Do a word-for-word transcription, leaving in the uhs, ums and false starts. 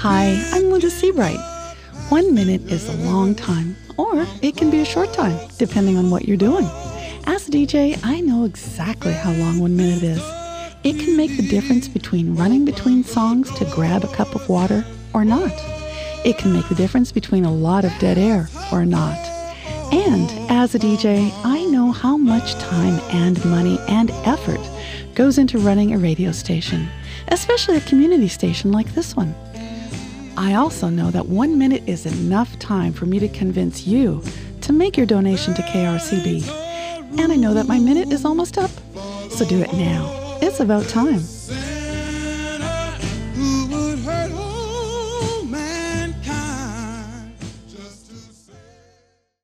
Hi, I'm Linda Seabright. One minute is a long time, or it can be a short time, depending on what you're doing. As a D J, I know exactly how long one minute is. It can make the difference between running between songs to grab a cup of water or not. It can make the difference between a lot of dead air or not. And as a D J, I know how much time and money and effort goes into running a radio station, especially a community station like this one. I also know that one minute is enough time for me to convince you to make your donation to K R C B. And I know that my minute is almost up, so do it now. It's about time.